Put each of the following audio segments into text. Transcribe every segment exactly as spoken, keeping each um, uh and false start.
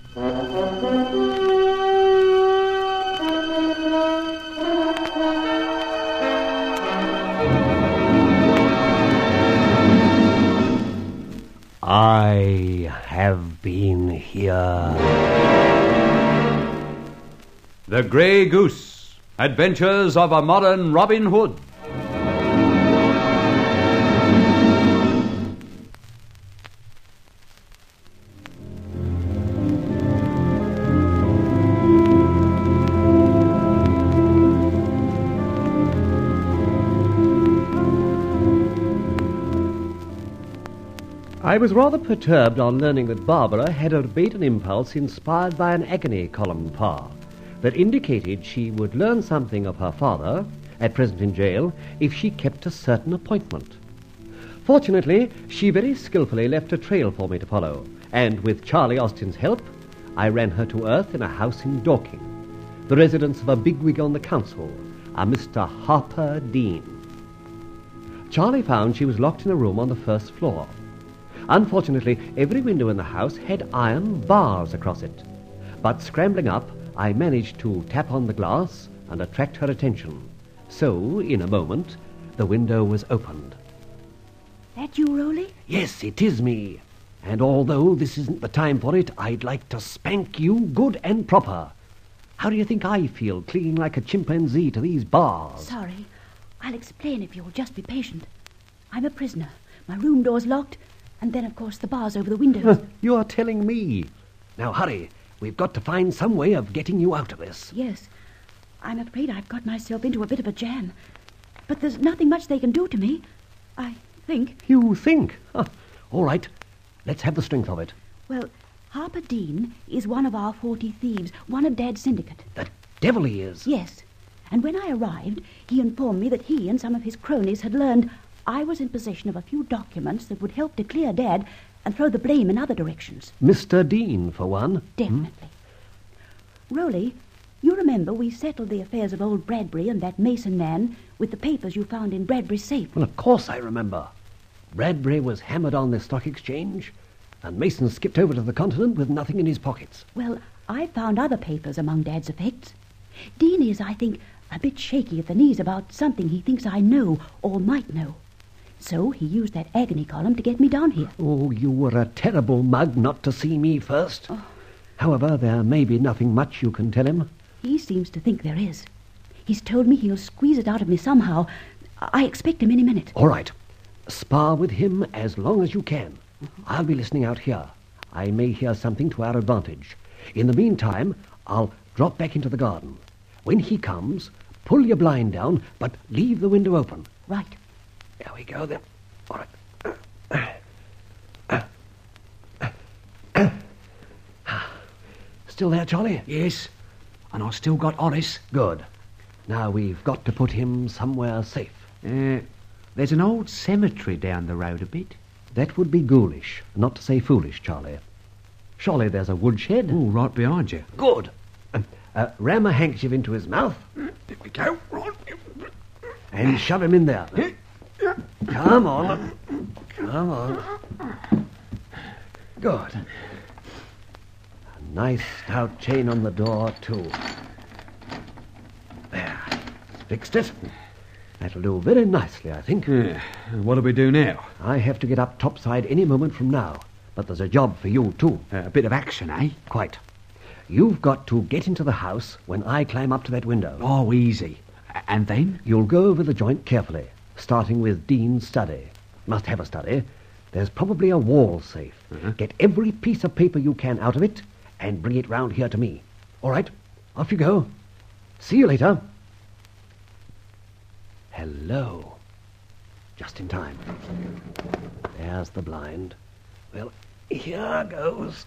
I have been here. The Grey Goose, Adventures of a Modern Robin Hood. I was rather perturbed on learning that Barbara had obeyed an impulse inspired by an agony column par that indicated she would learn something of her father, at present in jail, if she kept a certain appointment. Fortunately, she very skillfully left a trail for me to follow, and with Charlie Austin's help, I ran her to earth in a house in Dorking, the residence of a bigwig on the council, a Mister Harper Dean. Charlie found she was locked in a room on the first floor. Unfortunately, every window in the house had iron bars across it. But scrambling up, I managed to tap on the glass and attract her attention. So, in a moment, the window was opened. That you, Rolly? Yes, it is me. And although this isn't the time for it, I'd like to spank you good and proper. How do you think I feel, clinging like a chimpanzee to these bars? Sorry. I'll explain if you'll just be patient. I'm a prisoner. My room door's locked. And then, of course, the bars over the windows. You're telling me. Now, hurry. We've got to find some way of getting you out of this. Yes. I'm afraid I've got myself into a bit of a jam. But there's nothing much they can do to me. I think. You think? Huh. All right. Let's have the strength of it. Well, Harper Dean is one of our forty thieves, one of Dad's syndicate. The devil he is. Yes. And when I arrived, he informed me that he and some of his cronies had learned I was in possession of a few documents that would help to clear Dad and throw the blame in other directions. Mister Dean, for one. Definitely. Hmm? Rolly, you remember we settled the affairs of old Bradbury and that Mason man with the papers you found in Bradbury's safe? Well, of course I remember. Bradbury was hammered on the stock exchange, and Mason skipped over to the continent with nothing in his pockets. Well, I found other papers among Dad's effects. Dean is, I think, a bit shaky at the knees about something he thinks I know or might know. So he used that agony column to get me down here. Oh, you were a terrible mug not to see me first. Oh. However, there may be nothing much you can tell him. He seems to think there is. He's told me he'll squeeze it out of me somehow. I expect him any minute. All right. Spar with him as long as you can. Mm-hmm. I'll be listening out here. I may hear something to our advantage. In the meantime, I'll drop back into the garden. When he comes, pull your blind down, but leave the window open. Right. There we go, then. All right. Still there, Charlie? Yes. And I've still got Horace. Good. Now we've got to put him somewhere safe. Uh, there's an old cemetery down the road a bit. That would be ghoulish, not to say foolish, Charlie. Surely there's a woodshed. Oh, right behind you. Good. Uh, uh, ram a handkerchief into his mouth. There we go. Right. And shove him in there. Come on. Come on. Good. A nice stout chain on the door, too. There. Fixed it. That'll do very nicely, I think. Yeah. What do we do now? I have to get up topside any moment from now. But there's a job for you, too. Uh, a bit of action, eh? Quite. You've got to get into the house when I climb up to that window. Oh, easy. And then? You'll go over the joint carefully, starting with Dean's study. Must have a study. There's probably a wall safe. Uh-huh. Get every piece of paper you can out of it and bring it round here to me. All right, off you go. See you later. Hello. Just in time. There's the blind. Well, here goes.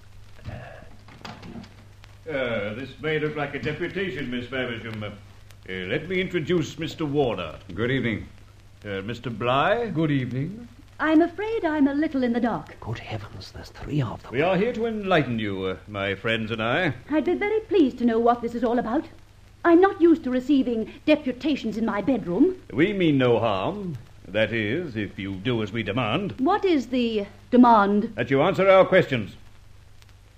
Uh, this may look like a deputation, Miss Faversham. Uh, let me introduce Mister Warner. Good evening. Uh, Mister Bligh. Good evening. I'm afraid I'm a little in the dark. Good heavens, there's three of them. We are here to enlighten you, uh, my friends and I. I'd be very pleased to know what this is all about. I'm not used to receiving deputations in my bedroom. We mean no harm. That is, if you do as we demand. What is the demand? That you answer our questions.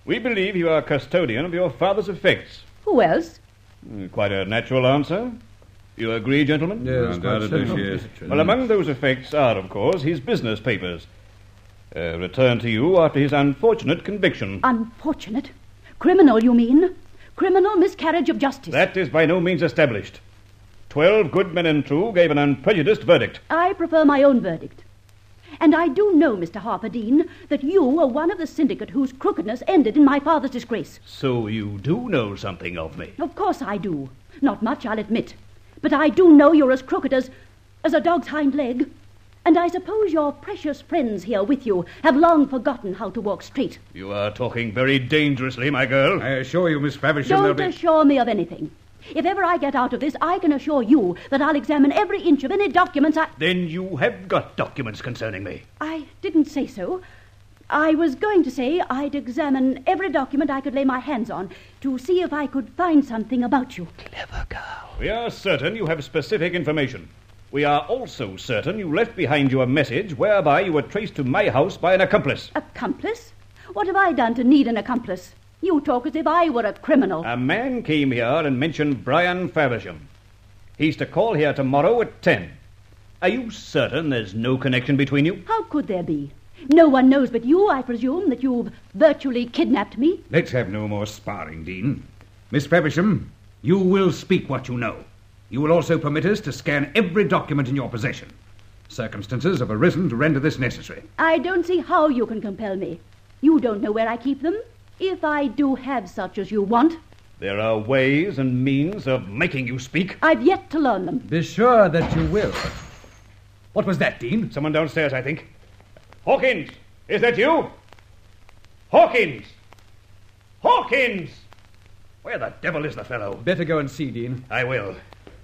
We believe you are custodian of your father's effects. Who else? Mm, Quite a natural answer. You agree, gentlemen? Yes, undoubtedly, yes. Well, among those effects are, of course, his business papers. Uh, returned to you after his unfortunate conviction. Unfortunate? Criminal, you mean? Criminal miscarriage of justice. That is by no means established. Twelve good men and true gave an unprejudiced verdict. I prefer my own verdict. And I do know, Mister Harper Dean, that you were one of the syndicate whose crookedness ended in my father's disgrace. So you do know something of me? Of course I do. Not much, I'll admit. But I do know you're as crooked as, as a dog's hind leg. And I suppose your precious friends here with you have long forgotten how to walk straight. You are talking very dangerously, my girl. I assure you, Miss Faversham, there'll Don't be... assure me of anything. If ever I get out of this, I can assure you that I'll examine every inch of any documents I... Then you have got documents concerning me. I didn't say so. I was going to say I'd examine every document I could lay my hands on to see if I could find something about you. Clever girl. We are certain you have specific information. We are also certain you left behind you a message whereby you were traced to my house by an accomplice. Accomplice? What have I done to need an accomplice? You talk as if I were a criminal. A man came here and mentioned Brian Faversham. He's to call here tomorrow at ten. Are you certain there's no connection between you? How could there be? No one knows but you, I presume, that you've virtually kidnapped me. Let's have no more sparring, Dean. Miss Faversham, you will speak what you know. You will also permit us to scan every document in your possession. Circumstances have arisen to render this necessary. I don't see how you can compel me. You don't know where I keep them. If I do have such as you want, There are ways and means of making you speak. I've yet to learn them. Be sure that you will. What was that, Dean? Someone downstairs, I think. Hawkins, is that you? Hawkins! Hawkins! Where the devil is the fellow? Better go and see, Dean. I will.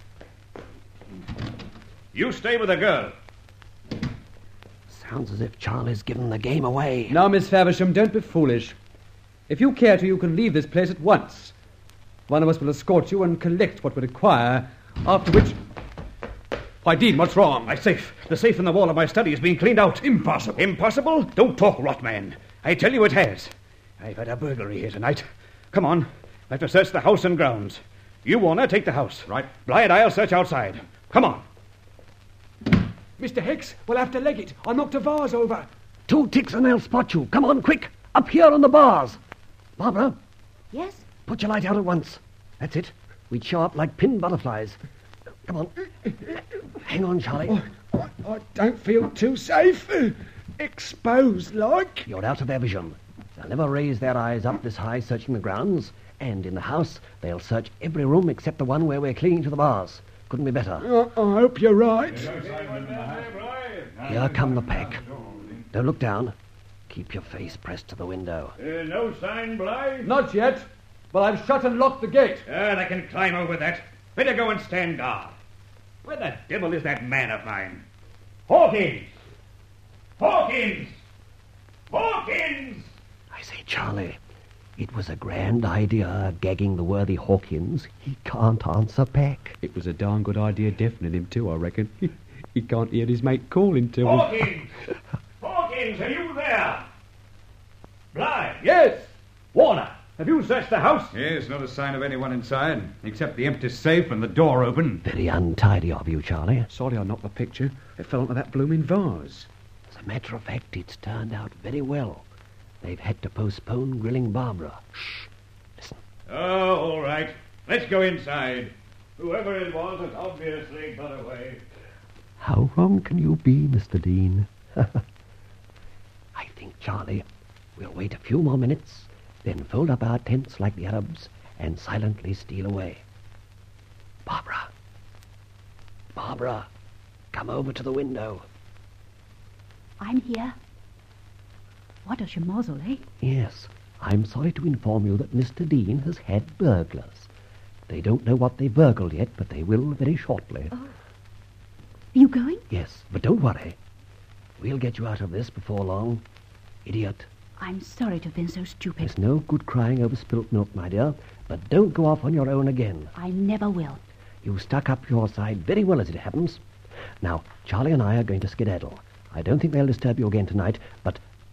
You stay with the girl. Sounds as if Charlie's given the game away. Now, Miss Faversham, don't be foolish. If you care to, you can leave this place at once. One of us will escort you and collect what we require, after which... Why, Dean, what's wrong? My safe. The safe in the wall of my study is being cleaned out. Impossible. Impossible? Don't talk rot, man. I tell you it has. I've had a burglary here tonight. Come on. I have to search the house and grounds. You, Warner, take the house. Right. Bly and I'll search outside. Come on. Mister Hicks, we'll have to leg it. I knocked a vase over. Two ticks and they'll spot you. Come on, quick. Up here on the bars. Barbara, Yes? put your light out at once. That's it. We'd show up like pinned butterflies. Come on. Hang on, Charlie. I, I don't feel too safe. Exposed like. You're out of their vision. They'll never raise their eyes up this high searching the grounds. And in the house, they'll search every room except the one where we're clinging to the bars. Couldn't be better. I, I hope you're right. Here come the pack. Don't look down. Keep your face pressed to the window. Uh, no sign, Bly? Not yet, but I've shut and locked the gate. Ah, I can climb over that. Better go and stand guard. Where the devil is that man of mine? Hawkins! Hawkins! Hawkins! I say, Charlie, it was a grand idea gagging the worthy Hawkins. He can't answer back. It was a darn good idea deafening him too, I reckon. He can't hear his mate calling to him. Hawkins! Hawkins, are you there? Bly! Yes. Warner, have you searched the house? Yes, not a sign of anyone inside, except the empty safe and the door open. Very untidy of you, Charlie. Sorry I knocked the picture. It fell into that blooming vase. As a matter of fact, it's turned out very well. They've had to postpone grilling Barbara. Shh. Listen. Oh, all right. Let's go inside. Whoever it was has obviously got away. How wrong can you be, Mister Dean? I think, Charlie, we'll wait a few more minutes, then fold up our tents like the Arabs and silently steal away. Barbara. Barbara, come over to the window. I'm here. What a schmozzle, eh? Yes, I'm sorry to inform you that Mister Dean has had burglars. They don't know what they burgled yet, but they will very shortly. Oh. Are you going? Yes, but don't worry. We'll get you out of this before long. Idiot. I'm sorry to have been so stupid. There's no good crying over spilt milk, my dear, but don't go off on your own again. I never will. You stuck up your side very well as it happens. Now, Charlie and I are going to skedaddle. I don't think they'll disturb you again tonight, but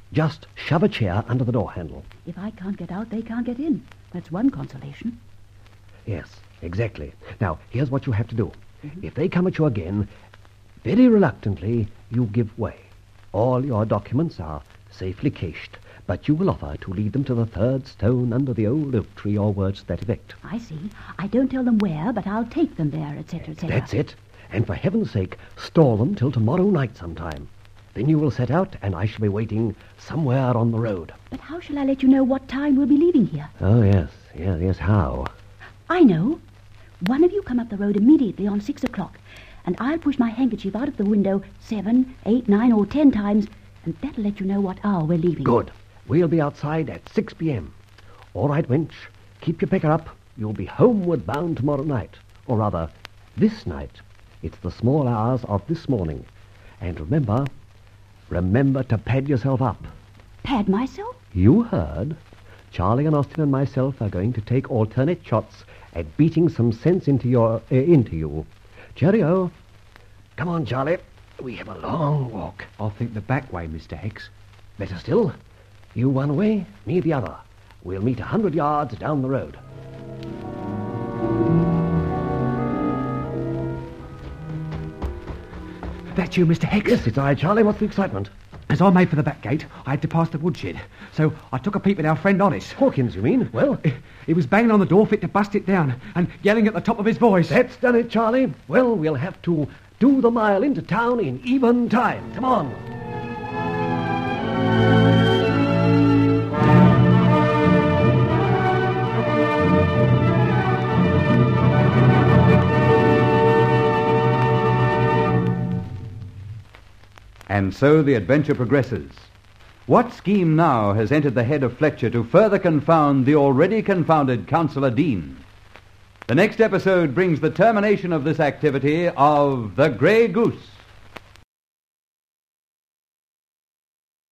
Just shove a chair under the door handle. If I can't get out, they can't get in. That's one consolation. Yes, exactly. Now, here's what you have to do. Mm-hmm. If they come at you again, very reluctantly, you give way. All your documents are safely cached, but you will offer to lead them to the third stone under the old oak tree, or words to that effect. I see. I don't tell them where, but I'll take them there, et cetera, et cetera. That's it. And for heaven's sake, stall them till tomorrow night sometime. Then you will set out, and I shall be waiting somewhere on the road. But how shall I let you know what time we'll be leaving here? Oh, yes, yes, yes, how? I know. One of you come up the road immediately on six o'clock, and I'll push my handkerchief out of the window seven, eight, nine, or ten times, and that'll let you know what hour we're leaving. Good. We'll be outside at six p.m. All right, wench. Keep your pecker up. You'll be homeward bound tomorrow night. Or rather, this night. It's the small hours of this morning. And remember, remember to pad yourself up. Pad myself? You heard. Charlie and Austin and myself are going to take alternate shots at beating some sense into your uh, into you. Cheerio. Come on, Charlie. We have a long walk. I'll think the back way, Mister Hicks. Better still. You one way, me the other. We'll meet a hundred yards down the road. That's you, Mister Hicks? Yes, it's I, Charlie. What's the excitement? As I made for the back gate, I had to pass the woodshed. So I took a peep at our friend Honest. Hawkins, you mean? Well, he was banging on the door fit to bust it down and yelling at the top of his voice. That's done it, Charlie. Well, we'll have to do the mile into town in even time. Come on. And so the adventure progresses. What scheme now has entered the head of Fletcher to further confound the already confounded Councillor Dean? The next episode brings the termination of this activity of The Grey Goose.